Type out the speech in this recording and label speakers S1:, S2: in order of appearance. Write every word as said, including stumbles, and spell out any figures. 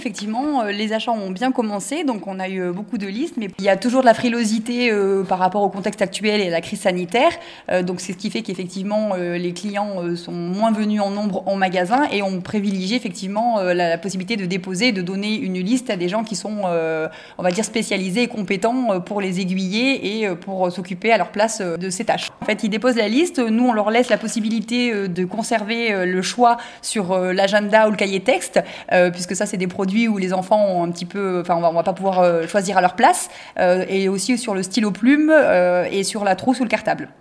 S1: Effectivement, euh, les achats ont bien commencé, donc on a eu euh, beaucoup de listes, mais il y a toujours de la frilosité euh, par rapport au contexte actuel et à la crise sanitaire. Euh, donc c'est ce qui fait qu'effectivement euh, les clients euh, sont moins venus en nombre en magasin et on privilégie effectivement euh, la, la possibilité de déposer, de donner une liste à des gens qui sont, euh, on va dire, spécialisés et compétents euh, pour les aiguiller et euh, pour euh, s'occuper à leur place euh, de ces tâches. En fait, ils déposent la liste, nous on leur laisse la possibilité euh, de conserver euh, le choix sur euh, l'agenda ou le cahier texte, euh, puisque ça c'est des produits où les enfants ont un petit peu, enfin on va, on va pas pouvoir euh, choisir à leur place, euh, et aussi sur le stylo plume euh, et sur la trousse ou le cartable.